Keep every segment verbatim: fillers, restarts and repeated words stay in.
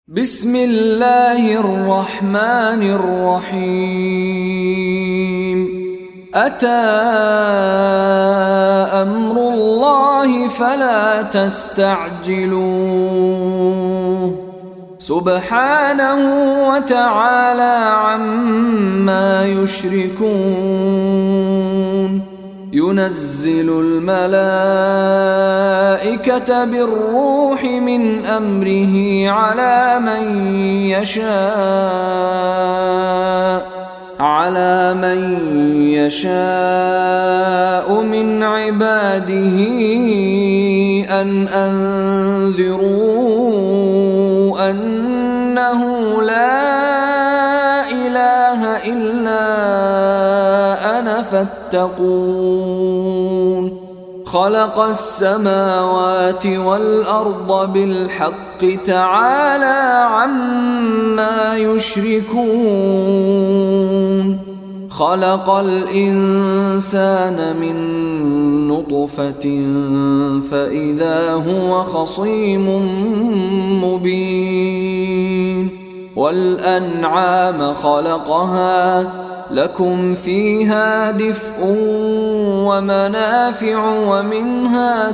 بسم الله الرحمن الرحيم أتى أمر الله فلا تستعجلوه سبحانه وتعالى عما يشركون ينزل الملائكة بالروح من أمره على من يشاء على من يشاء من عباده أن أنذروا أنه لا إله إلا أنا فاتقون خلق السماوات والأرض بالحق تعالى عما يشركون خلق الإنسان من نطفة فإذا هو خصيم مبين والأنعام خلقها لكم فيها دفء ومنافع ومنها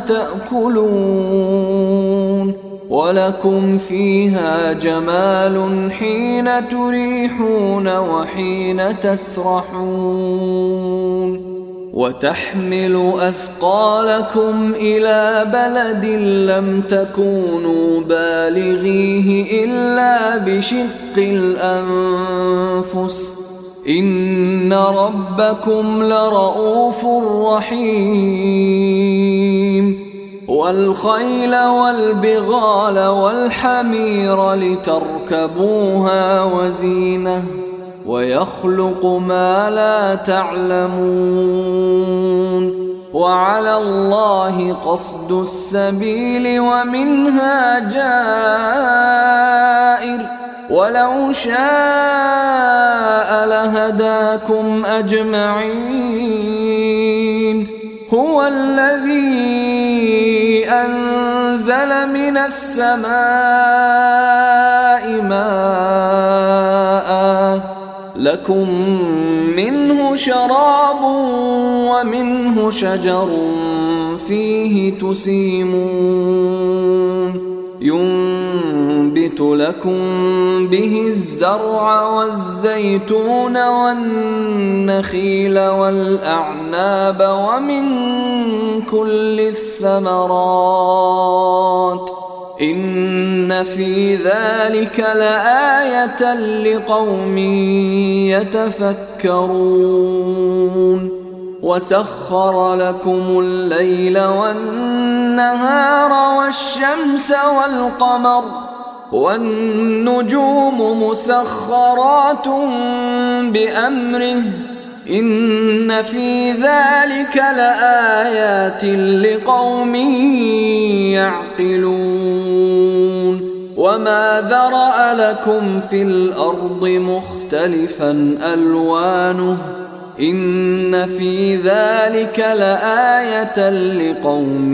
تأكلون ولكم فيها جمال حين تريحون وحين تسرحون وتحمل أثقالكم إلى بلد لم تكونوا بالغيه إلا بشق الأنفس إن ربكم لرؤوف رحيم والخيل والبغال والحمير لتركبوها وزينة ويخلق ما لا تعلمون وعلى الله قصد السبيل ومنها جائر ولو شاء لهداكم أجمعين هو الذي أنزل من السماء ماء لكم منه شراب ومنه شجر فيه تسيمون ينبت لكم به الزرع والزيتون والنخيل والأعناب ومن كل الثمرات إن في ذلك لآية لقوم يتفكرون وسخر لكم الليل والنهار والشمس والقمر والنجوم مسخرات بأمره إن في ذلك لآيات لقوم يعقلون وما ذرأ لكم في الأرض مختلفا ألوانه إن في ذلك لآية لقوم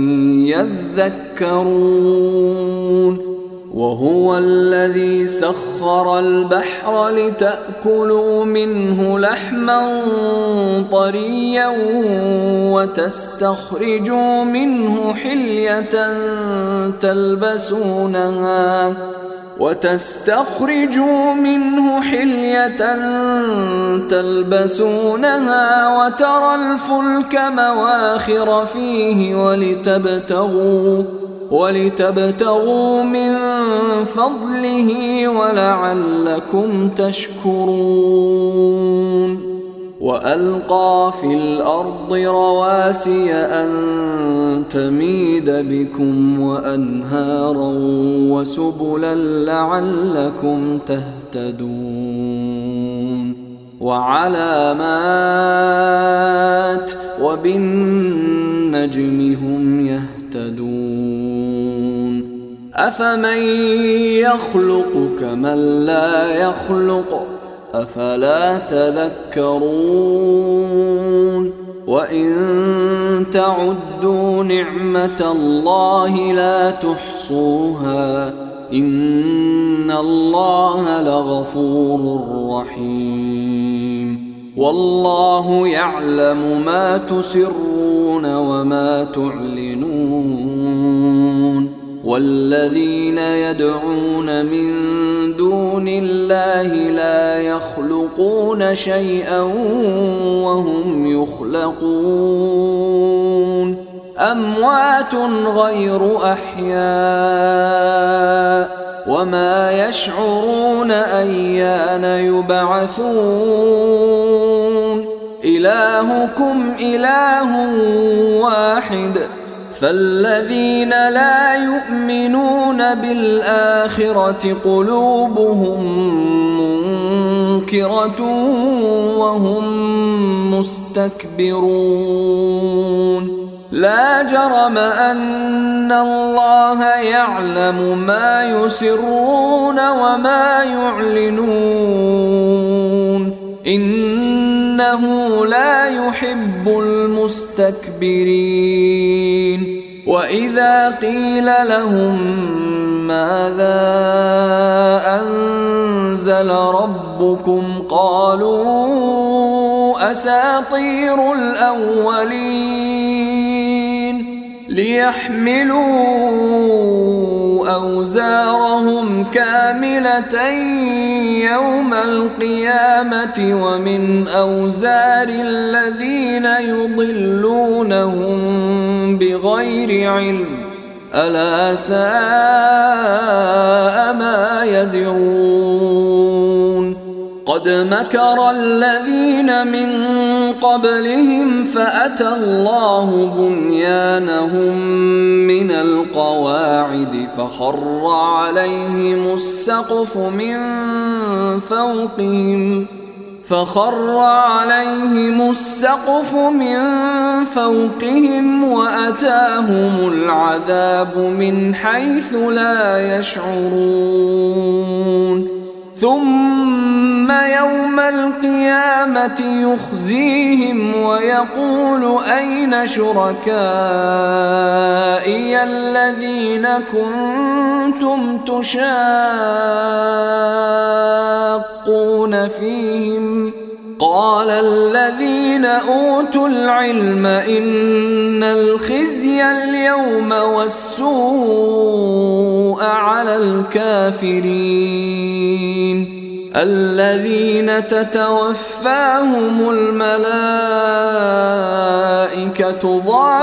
يذكرون وهو الذي سخر البحر لتأكلوا منه لحما طريا وتستخرجوا منه حلية تلبسونها وتستخرجوا منه حلية تلبسونها وترى الفلك مواخر فيه ولتبتغوا ولتبتغوا من فضله ولعلكم تشكرون وألقى في الأرض رواسي أن تميد بكم وأنهارا وسبلا لعلكم تهتدون وعلامات وبالنجم هم يهتدون أفمن يخلق كمن لا يخلق أفلا تذكرون وإن تعدوا نعمة الله لا تحصوها إن الله لغفور رحيم والله يعلم ما تسرون وما تعلنون والذين يدعون من دون الله لا يخلقون شيئا وهم يخلقون أموات غير أحياء وما يشعرون أيان يبعثون إلهكم إله واحد فالذين لا يؤمنون بالآخرة قلوبهم منكرة وهم مستكبرون لا جرم أن الله يعلم ما يسرون وما يعلنون إنه لا يحب المستكبرين وإذا قيل لهم ماذا أنزل ربكم قالوا أساطير الأولين ليحملوا أوزارهم كاملة يوم القيامة ومن أوزار الذين يضلونهم بغير علم ألا ساء ما يزرون قد مكر الذين من قبلهم فأتى الله بنيانهم من القواعد فخر عليهم السقف من فوقهم فخر عليهم السقف من فوقهم وأتاهم العذاب من حيث لا يشعرون ثم يوم القيامة يخزيهم ويقول أين شركائي الذين كنتم تشاقون فيهم قال الذين أوتوا العلم إن الخزي اليوم والسوء على الكافرين الذين تتوفاهم الملائكة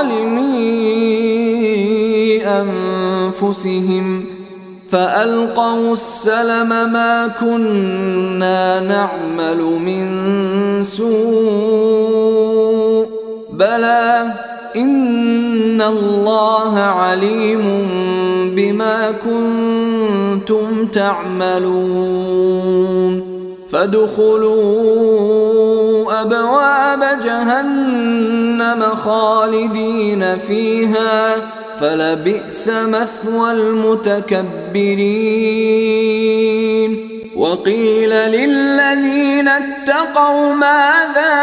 ظالمي أنفسهم فألقوا السلم ما كنا نعمل من سوء بلى إن الله عليم بما كنتم تعملون فادخلوا أبواب جهنم خالدين فيها فلبئس مثوى المتكبرين وقيل للذين اتقوا ماذا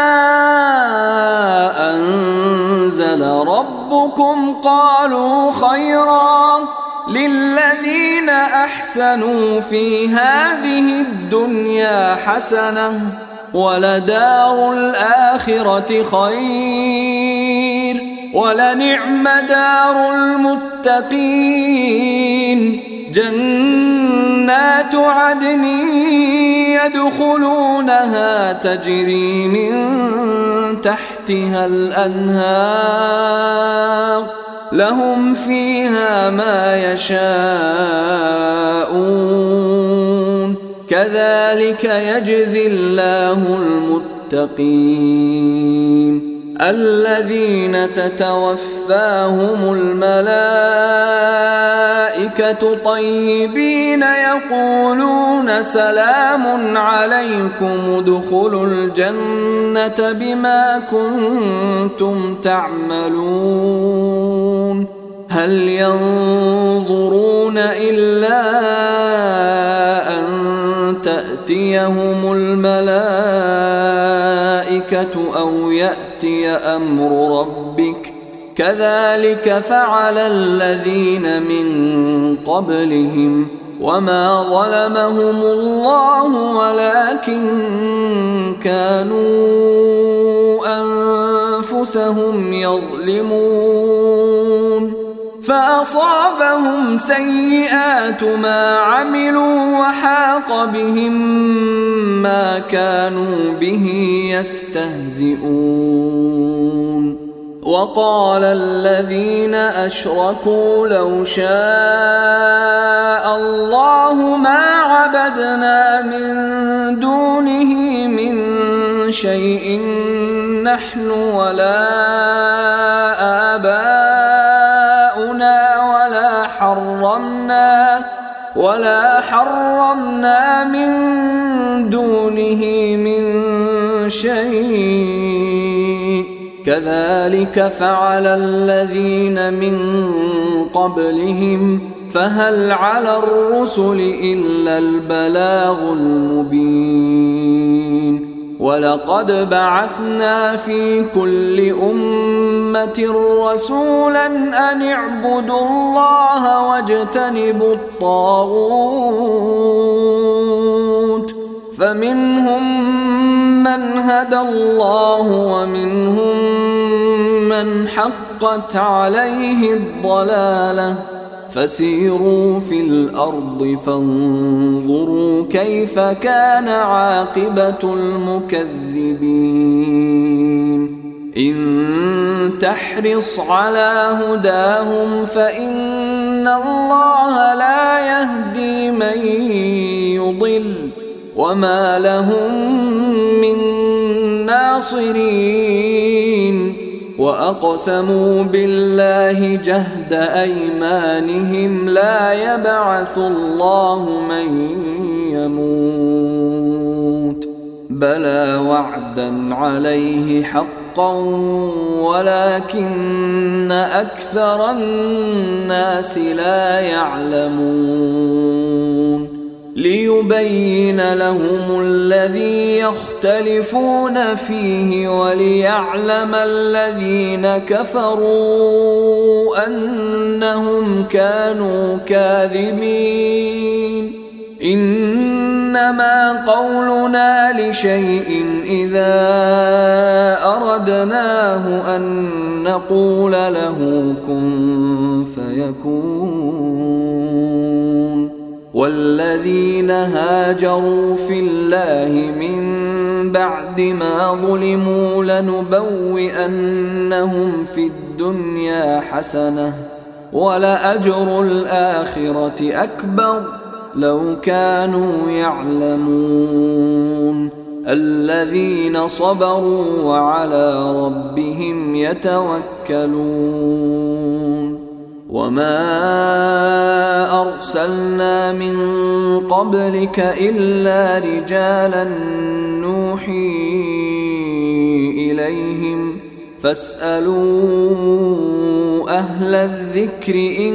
أنزل ربكم قالوا خيرا للذين أحسنوا في هذه الدنيا حسنة ولدار الآخرة خير ولنعم دار المتقين جنات عدن يدخلونها تجري من تحتها الأنهار لهم فيها ما يشاءون كذلك يجزي الله المتقين الذين تتوفاهم الملائكة طيبين يقولون سلام عليكم ادخلوا الجنة بما كنتم تعملون هل ينظرون إلا أن تأتيهم الملائكة أو يأتي أمر ربك كذلك فعل الذين من قبلهم وما ظلمهم الله ولكن كانوا أنفسهم يظلمون فأصابهم سيئات ما عملوا وحاق بهم ما كانوا به يستهزئون وقال الذين أشركوا لو شاء الله ما عبدنا من دونه من شيء نحن ولا آباؤنا ولا حرمنا ولا حرمنا من دونه من شيء كذلك فعل الذين من قبلهم فهل على الرسل إلا البلاغ المبين ولقد بعثنا في كل أمة رسولا أن اعبدوا الله واجتنبوا الطاغوت فمنهم من هدى الله ومنهم من حقت عليه الضلالة فسيروا في الأرض فانظروا كيف كان عاقبة المكذبين إن تحرص على هداهم فإن الله لا يهدي من يضل وما لهم من ناصرين وأقسموا بالله جهد أيمانهم لا يبعث الله من يموت بلى وعدا عليه حقا ولكن أكثر الناس لا يعلمون ليبين لهم الذي يختلفون فيه وليعلم الذين كفروا أنهم كانوا كاذبين إنما قولنا لشيء إذا أردناه أن نقول له كن فيكون والذين هاجروا في الله من بعد ما ظلموا لنبوئنهم في الدنيا حسنة ولأجر الآخرة أكبر لو كانوا يعلمون الذين صبروا وعلى ربهم يتوكلون وما أرسلنا من قبلك إلا رجالا نوحي إليهم فاسألوا أهل الذكر إن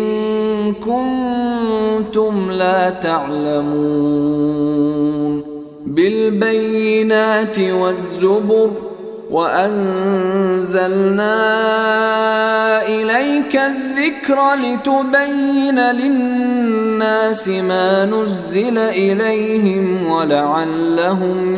كنتم لا تعلمون بالبينات والزبر وأنزلنا إليك الذكر لتبين للناس ما نزل إليهم ولعلهم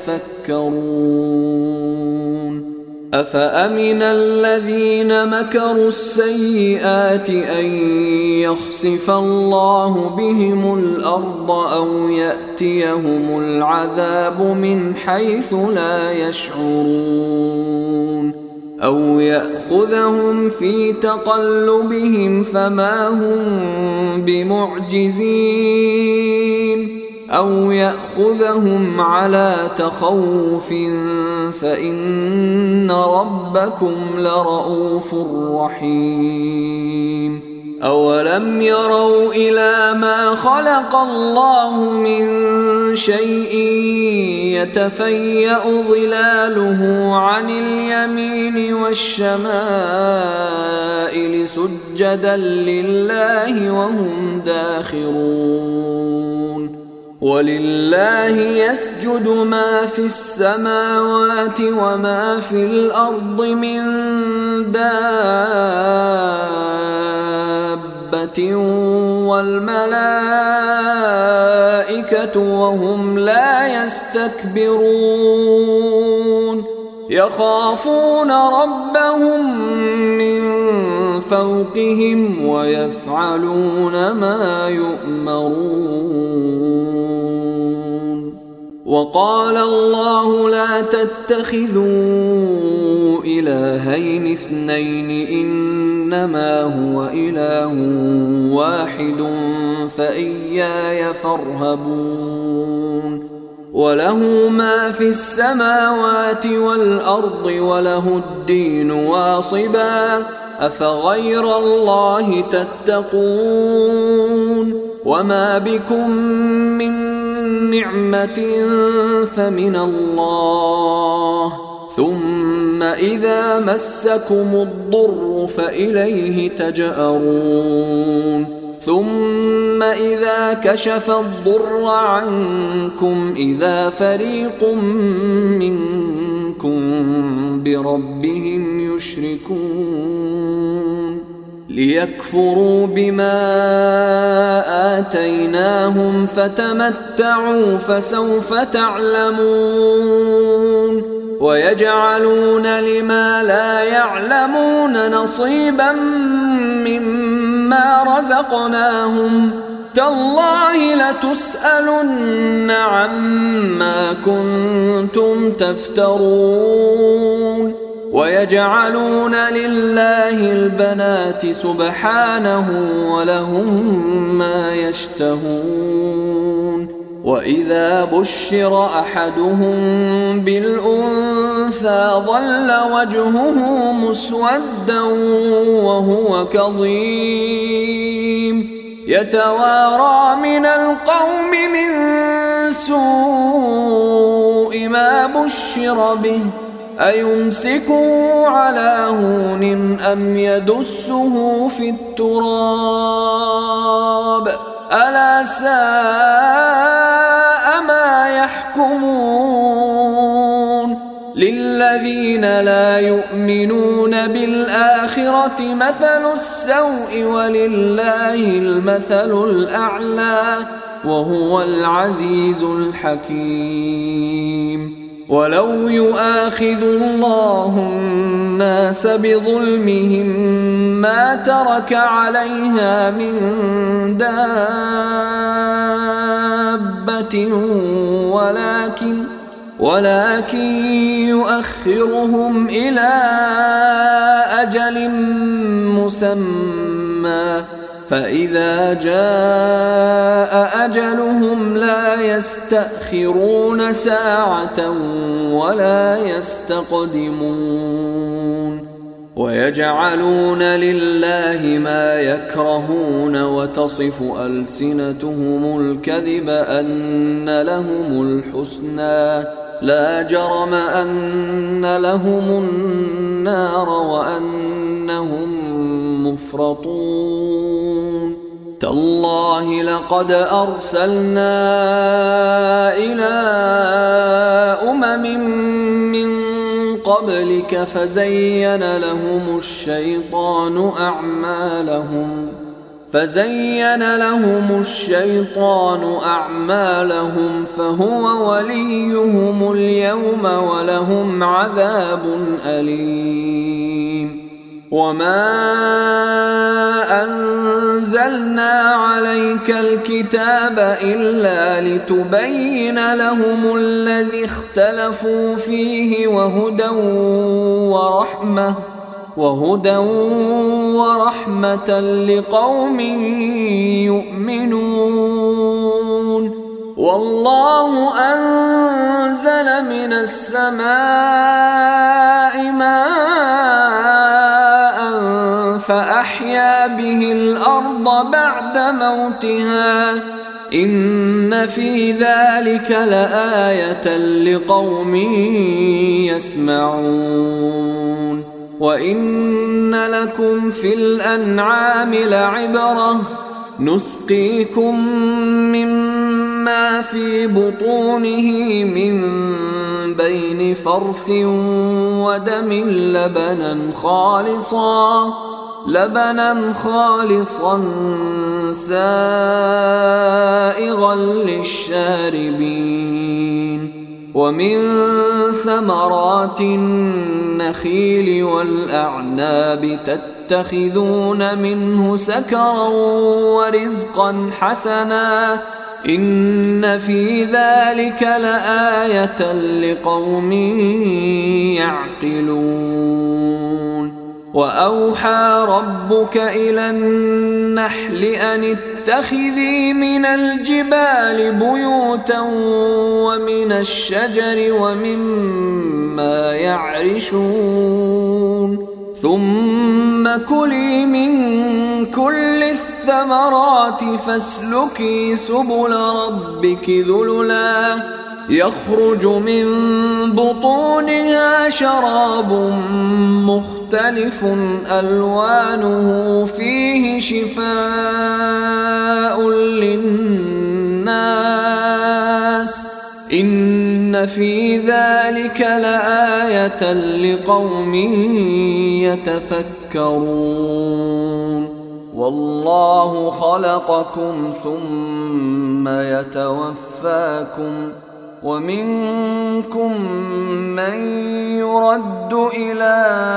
يتفكرون أفأمن الذين مكروا السيئات أن يخسف الله بهم الأرض أو يأتيهم العذاب من حيث لا يشعرون أو يأخذهم في تقلبهم فما هم بمعجزين أو يأخذهم على تخوف فإن ربكم لرؤوف رحيم أولم يروا إلى ما خلق الله من شيء يتفيأ ظلاله عن اليمين والشمائل سجدا لله وهم داخرون ولله يسجد ما في السماوات وما في الأرض من دابة والملائكة وهم لا يستكبرون يخافون ربهم من فوقهم ويفعلون ما يؤمرون. وقال الله لا تتخذوا إلهين اثنين إنما هو إله واحد فإياي فارهبون. وله ما في السماوات والأرض وله الدين واصبا أفغير الله تتقون. وما بكم من نعمة فمن الله ثم إذا مسكم الضر فإليه تجأرون. ثم إذا كشف الضر عنكم إذا فريق منكم بربهم يشركون ليكفروا بما آتيناهم فتمتعوا فسوف تعلمون. ويجعلون لما لا يعلمون نصيبا مما رزقناهم تالله لتسألن عما كنتم تفترون. ويجعلون لله البنات سبحانه ولهم ما يشتهون. وإذا بشر أحدهم بالأنثى ظل وجهه مسودا وهو كظيم يتوارى من القوم من سوء ما بشر به أيمسكه على هون أم يدسه في التراب ألا ساء ما يحكمون. للذين لا يؤمنون بالآخرة مثل السوء ولله المثل الأعلى وهو العزيز الحكيم. ولو يؤاخذ الله الناس بظلمهم ما ترك عليها من دابة ولكن ولكن يؤخرهم إلى أجل مسمى فإذا جاء أجلهم لا يستأخرون ساعة ولا يستقدمون. ويجعلون لله ما يكرهون وتصف ألسنتهم الكذب أن لهم الحسنى لا جرم أن لهم النار وأنهم مفرطون. تالله لقد أرسلنا إلى أمم من قبلك فزين لهم الشيطان أعمالهم فزين لهم الشيطان أعمالهم فهو وليهم اليوم ولهم عذاب أليم. وما أنزلنا عليك الكتاب إلا لتبين لهم الذي اختلفوا فيه وهدى ورحمة وهدى ورحمة لقوم يؤمنون. والله أنزل من السماء ماء فأحيا به الأرض بعد موتها إن في ذلك لآية لقوم يسمعون. وإن لكم في الأنعام لعبرة نسقيكم مما في بطونه من بين فرث ودم لبنا خالصا لبنا خالصا سائغا للشاربين ومن ثمرات النخيل والأعناب تتخذون منه سكرا ورزقا حسنا إن في ذلك لآية لقوم يعقلون وأوحى ربك إلى النحل أن اتخذي من الجبال بيوتا ومن الشجر ومما يعرشون ثم كلي من كل الثمرات فاسلكي سبل ربك ذللا يخرج من بطونها شراب مختلف ألوانه فيه شفاء للناس إن في ذلك لآية لقوم يتفكرون والله خلقكم ثم يتوفاكم ومنكم من يرد إلى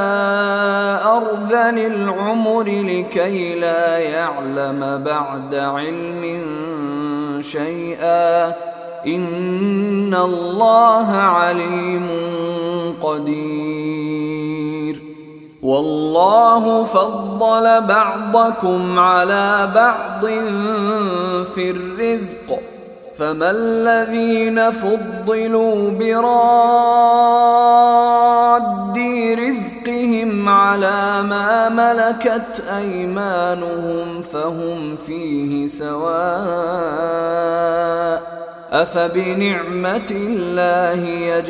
أرذل العمر لكي لا يعلم بعد علم شيئا إن الله عليم قدير والله فضل بعضكم على بعض في الرزق فما الذين فضلوا براد رزقهم على ما ملكت أيمانهم فهم فيه سواء أفبنعمة الله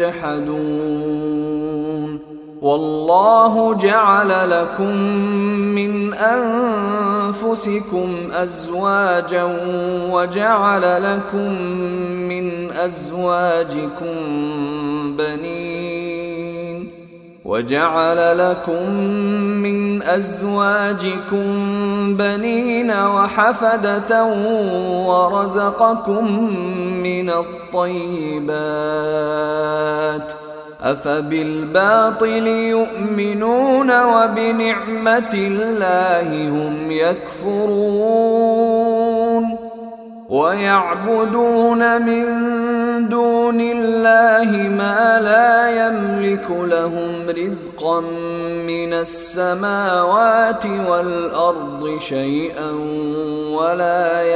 يجحدون والله جعل لكم من أنفسكم أزواجا وجعل لكم من أزواجكم بنين وجعل لكم من أزواجكم بنين وحفدة ورزقكم من الطيبات أفبالباطل يؤمنون وبنعمة الله هم يكفرون ويعبدون من دون الله ما لا يملك لهم رزقا من السماوات والأرض شيئا ولا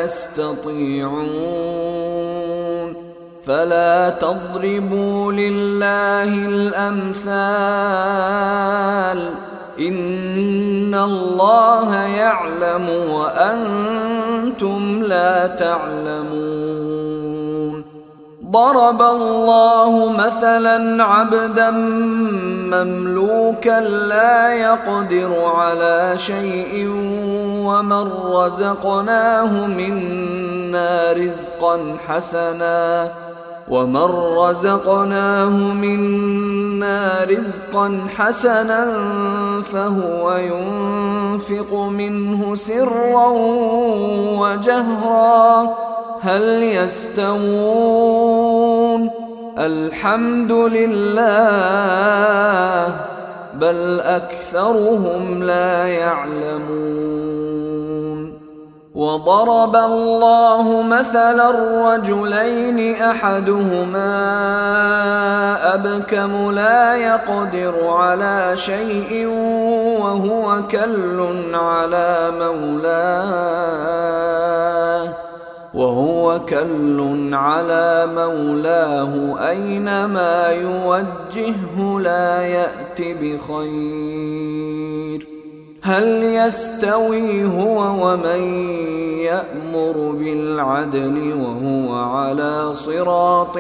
يستطيعون فلا تضربوا لله الأمثال إن الله يعلم وأنتم لا تعلمون ضرب الله مثلا عبدا مملوكا لا يقدر على شيء ومن رزقناه منا رزقا حسنا ومن رزقناه منا رزقا حسنا فهو ينفق منه سرا وجهرا هل يستوون الحمد لله بل أكثرهم لا يعلمون وضرب الله مثلا رجلين أحدهما أبكم لا يقدر على شيء وهو كل على مولاه وهو كل على مولاه أينما يوجهه لا يأت بخير هل يستوي هو ومن يأمر بالعدل وهو على صراط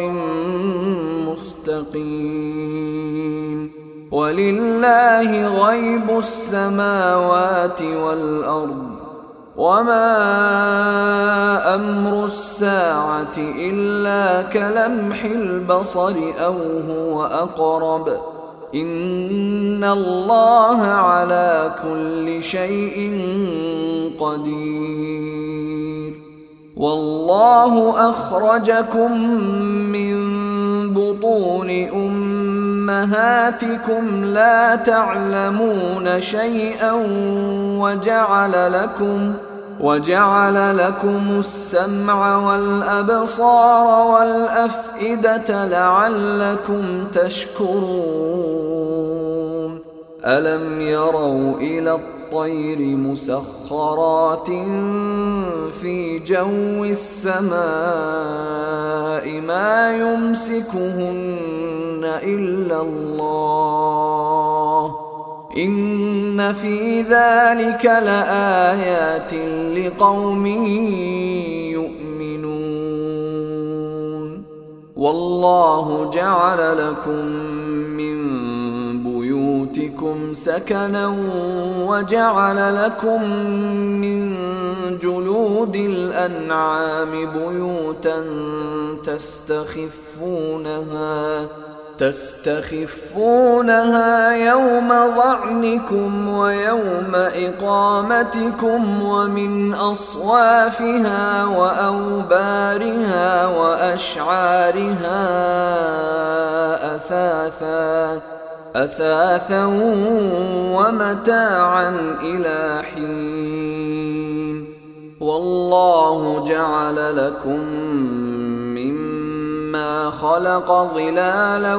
مستقيم ولله غيب السماوات والأرض وما أمر الساعة إلا كلمح البصر أو هو أقرب إن الله على كل شيء قدير. والله أخرجكم من بطون أمهاتكم لا تعلمون شيئا وجعل لكم وجعل لكم السمع والأبصار والأفئدة لعلكم تشكرون. ألم يروا إلى الطير مسخرات في جو السماء ما يمسكهن إلا الله إن في ذلك لآيات لقوم يؤمنون. والله جعل لكم من بيوتكم سكنا وجعل لكم من جلود الأنعام بيوتا تستخفونها تستخفونها يوم ظعنكم ويوم إقامتكم ومن أصوافها وأوبارها وأشعارها أثاثا أثاثا ومتاعا إلى حين. والله جعل لكم مما خلق ظلالا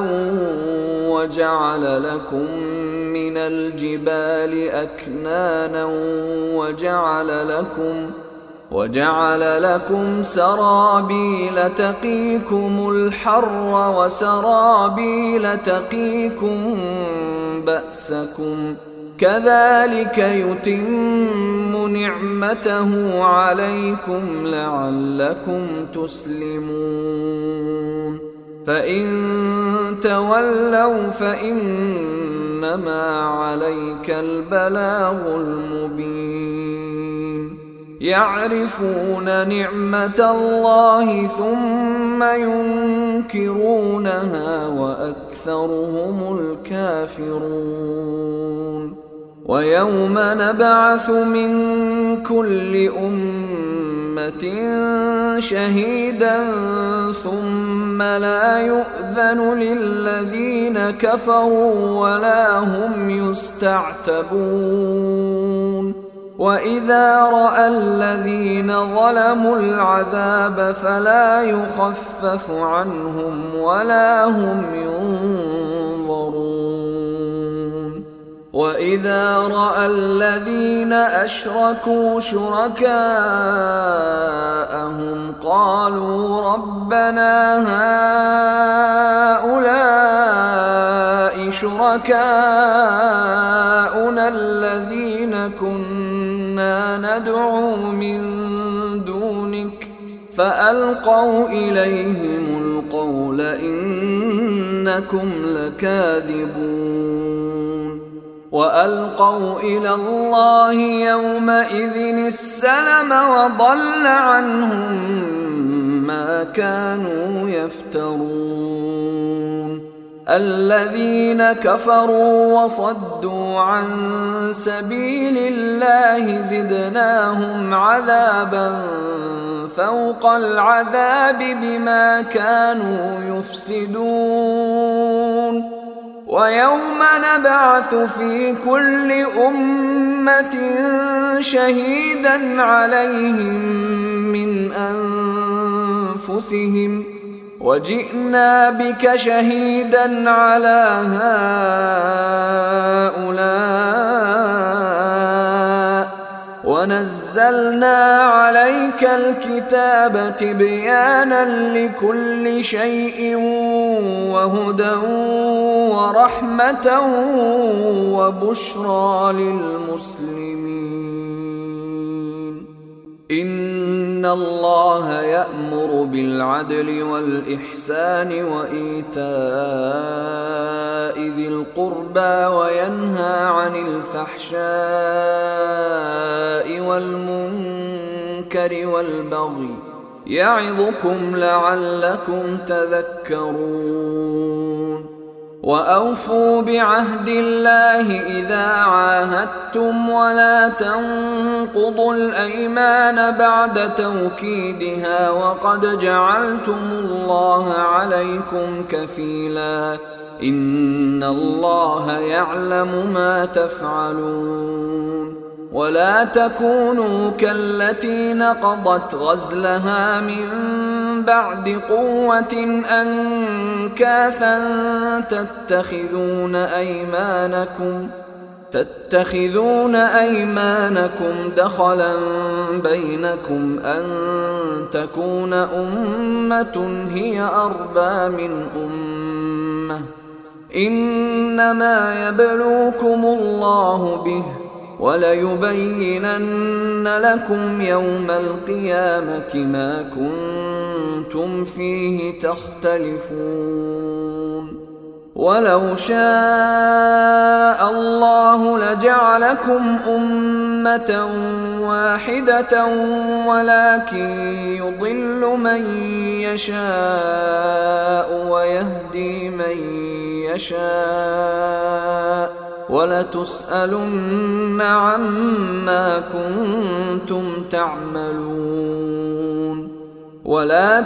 وجعل لكم من الجبال أكنانا وجعل لكم وجعل لكم سرابيل تقيكم الحر وسرابيل تقيكم بأسكم كذلك يتم نعمته عليكم لعلكم تسلمون. فإن تولوا فإنما عليك البلاغ المبين. يعرفون نعمة الله ثم ينكرونها وأكثرهم الكافرون. ويوم نبعث من كل أمة شهيدا ثم لا يؤذن للذين كفروا ولا هم يستعتبون. وإذا رأى الذين ظلموا العذاب فلا يخفف عنهم ولا هم ينظرون. وإذا رأى الذين أشركوا شركاءهم قالوا ربنا هؤلاء شركاؤنا الذين كنا ندعو من دونك فألقوا إليهم القول إنكم لكاذبون. وألقوا إلى الله يومئذ السلم وضل عنهم ما كانوا يفترون. الذين كفروا وصدوا عن سبيل الله زدناهم عذابا فوق العذاب بما كانوا يفسدون. ويوم نبعث في كل أمة شهيدا عليهم من أنفسهم وجئنا بك شهيدا على هؤلاء ونزلنا عليك الكتاب تبيانا لكل شيء وهدى ورحمة وبشرى للمسلمين. إن الله يأمر بالعدل والإحسان وإيتاء ذي القربى وينهى عن الفحشاء والمنكر والبغي يعظكم لعلكم تذكرون. وأوفوا بعهد الله إذا عاهدتم ولا تنقضوا الأيمان بعد توكيدها وقد جعلتم الله عليكم كفيلا إن الله يعلم ما تفعلون ولا تكونوا كالتي نقضت غزلها من بعد قوة أنكاثا تتخذون أيمانكم تتخذون أيمانكم دخلا بينكم أن تكون أمة هي أربى من أمة إنما يبلوكم الله به وليبينن لكم يوم القيامة ما كنتم فيه تختلفون ولو شاء الله لجعلكم أمة واحدة ولكن يضل من يشاء ويهدي من يشاء ولتسألن عما كنتم تعملون ولا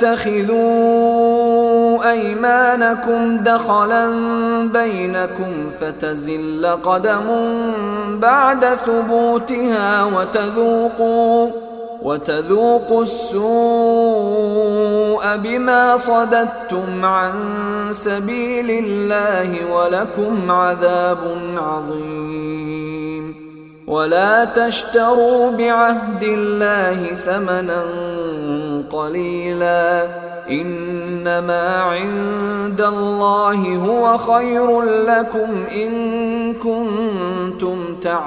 تتخذوا أيمانكم دخلا بينكم فتزل قدم بعد ثبوتها وتذوقوا وتذوقوا السوء بما صددتم عن سبيل الله ولكم عذاب عظيم ولا تشتروا بعهد الله ثمنا قليلا إنما عند الله هو خير لكم إن كنتم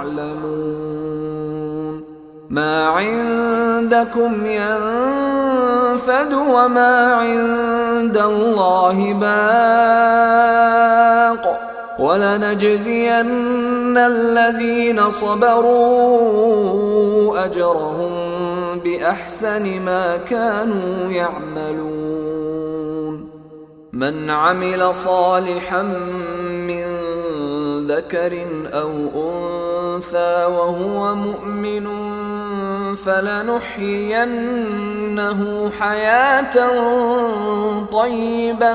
تعلمون ما عندكم ينفد وما عند الله باق ولنجزين الذين صبروا أجرهم بأحسن ما كانوا يعملون من عمل صالحا من ذكر أو أنثى وهو مؤمن فلنحيينه حياة طيبة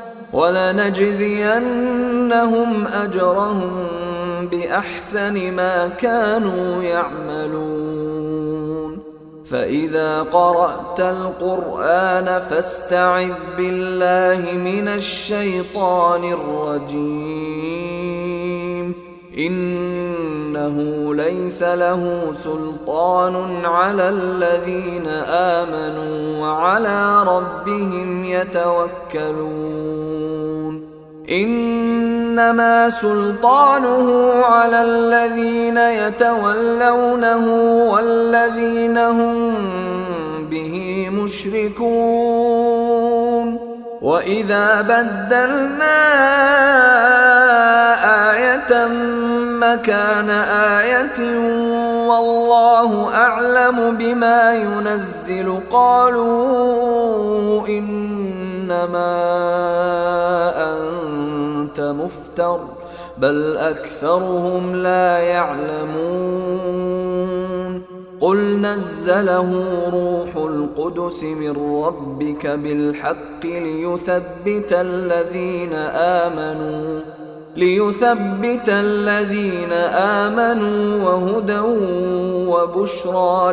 ولنجزينهم أجرهم بأحسن ما كانوا يعملون فإذا قرأت القرآن فاستعذ بالله من الشيطان الرجيم إنه ليس له سلطان على الذين آمنوا وعلى ربهم يتوكلون إنما سلطانه على الذين يتولونه والذين هم به مشركون وإذا بدلنا آية مكان آية والله أعلم بما ينزل قالوا إنما أنت مفتر بل أكثرهم لا يعلمون قل نزله روح القدس من ربك بالحق ليثبت الذين آمنوا ليثبت الذين آمنوا وهدى وبشرى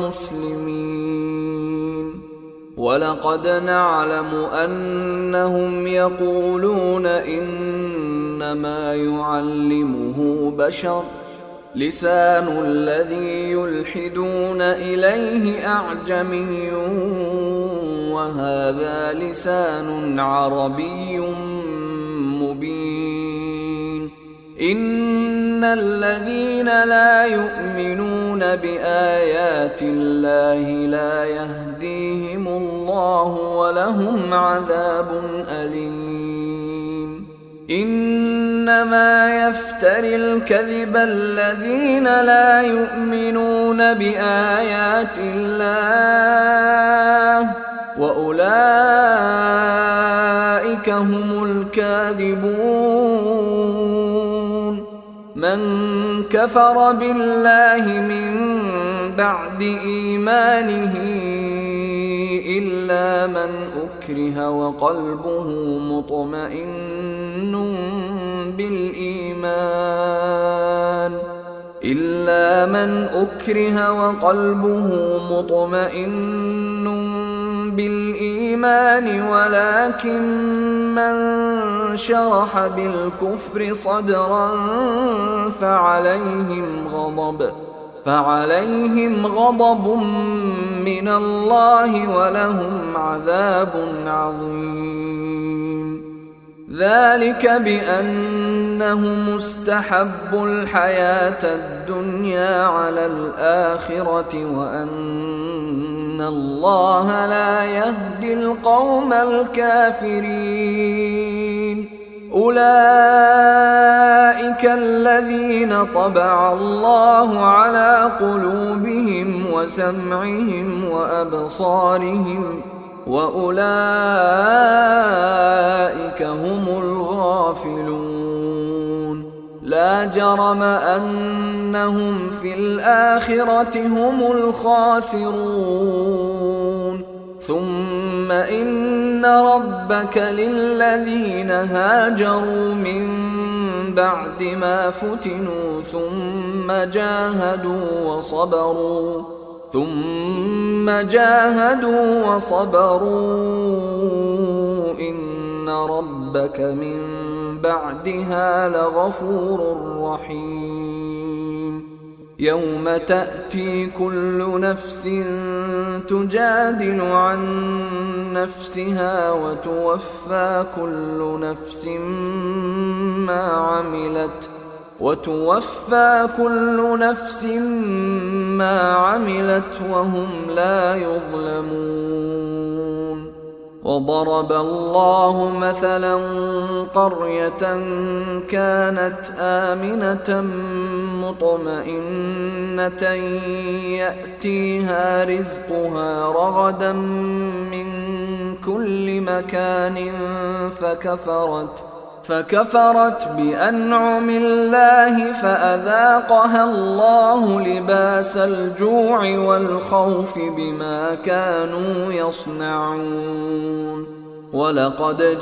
للمسلمين ولقد نعلم أنهم يقولون إنما يعلمه بشر لسان الذي يلحدون إليه أعجمي وهذا لسان عربي مبين إن الذين لا يؤمنون بآيات الله لا يهديهم الله ولهم عذاب أليم إنما يفتري الكذب الذين لا يؤمنون بآيات الله وأولئك أولئك هم الكاذبون. من كفر بالله من بعد إيمانه إلا من أكره وقلبه مطمئن بالإيمان إلا من أكره وقلبه مطمئن بالإيمان ولكن من شرح بالكفر صدرا فعليهم غضب فعليهم غضب من الله ولهم عذاب عظيم. ذلك بأنهم استحبوا الحياة الدنيا على الآخرة وأن الله لا يهدي القوم الكافرين. أولئك الذين طبع الله على قلوبهم وسمعهم وأبصارهم وأولئك هم الغافلون. لا جرم أنهم في الآخرة هم الخاسرون. ثم إن ربك للذين هاجروا من بعد ما فتنوا ثم جاهدوا وصبروا ثم جاهدوا وصبروا إن ربك من بعدها لغفور رحيم. يوم تأتي كل نفس تجادل عن نفسها وتوفى كل نفس ما عملت وتوفى كل نفس ما عملت وهم لا يظلمون. وضرب الله مثلا قرية كانت آمنة مطمئنة يأتيها رزقها رغدا من كل مكان فكفرت فكفرت بأنعم الله فأذاقها الله لباس الجوع والخوف بما كانوا يصنعون. ولقد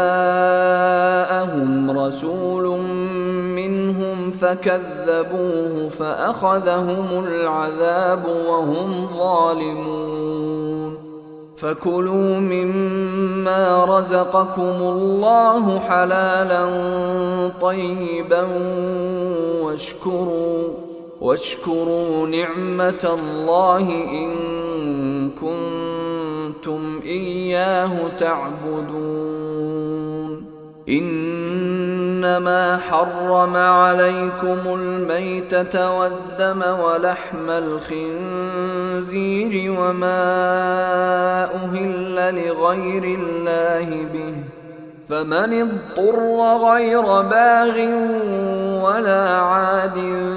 جاءهم رسول منهم فكذبوه فأخذهم العذاب وهم ظالمون. فكلوا مما رزقكم الله حلالا طيبا واشكروا واشكروا نعمة الله إن كنتم إياه تعبدون. إنما حرم عليكم الميتة والدم ولحم الخنزير وما أهل لغير الله به فمن اضطر غير باغ ولا عاد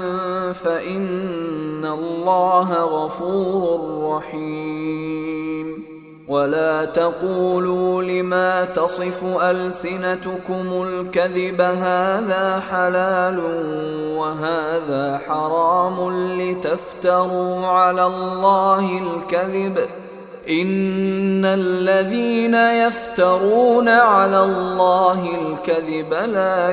فإن الله غفور رحيم. ولا تقولوا لما تصف ألسنتكم الكذب هذا حلال وهذا حرام لتفتروا على الله الكذب إن الذين يفترون على الله الكذب لا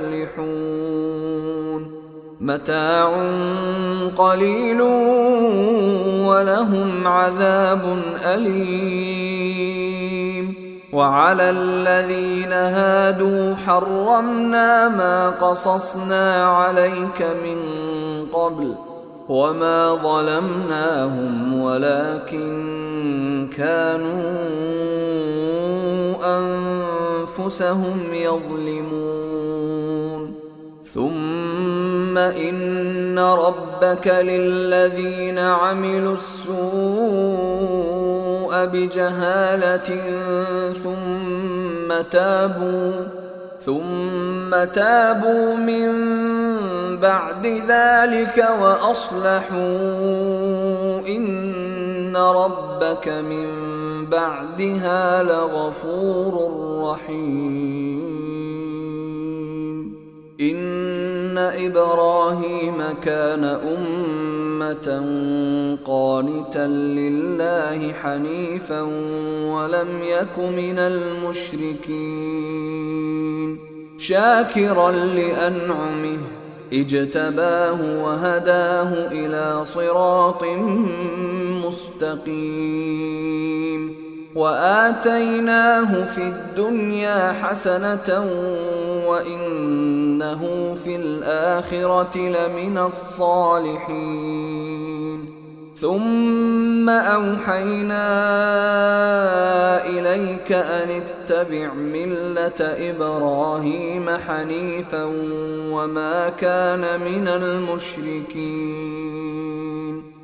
يفلحون. متاع قليل ولهم عذاب أليم. وعلى الذين هادوا حرمنا ما قصصنا عليك من قبل وما ظلمناهم ولكن كانوا أنفسهم يظلمون. ثم إن ربك للذين عملوا السوء بجهالة ثم تابوا ثم تابوا من بعد ذلك وأصلحوا إن ربك من بعدها لغفور رحيم. إن إبراهيم كان أمة قانتا لله حنيفا ولم يك من المشركين، شاكرا لأنعمه اجتباه وهداه إلى صراط مستقيم، وآتيناه في الدنيا حسنة وإنه في الآخرة لمن الصالحين. ثم أوحينا إليك أن اتبع ملة إبراهيم حنيفا وما كان من المشركين.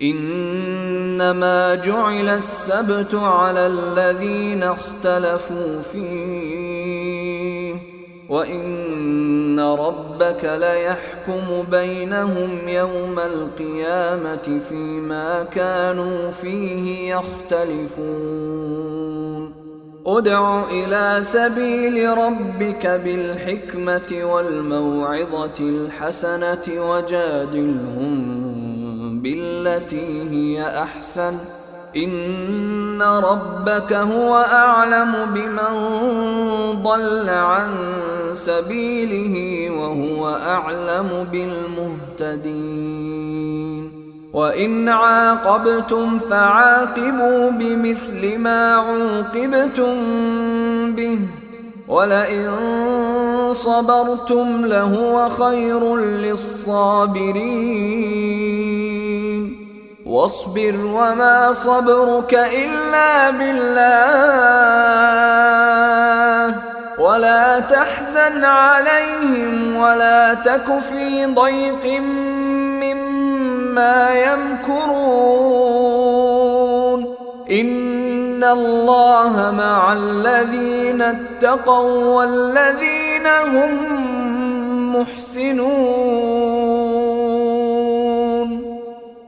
إنما جعل السبت على الذين اختلفوا فيه، وإن ربك ليحكم بينهم يوم القيامة فيما كانوا فيه يختلفون. ادع إلى سبيل ربك بالحكمة والموعظة الحسنة وجادلهم بالتي هي أحسن، إن ربك هو أعلم بمن ضل عن سبيله وهو أعلم بالمهتدين. وإن عاقبتم فعاقبوا بمثل ما عوقبتم به ولئن صبرتم لهو خير للصابرين. واصبر وما صبرك إلا بالله ولا تحزن عليهم ولا تك في ضيق مما يمكرون. إن الله مع الذين اتقوا والذين هم محسنون.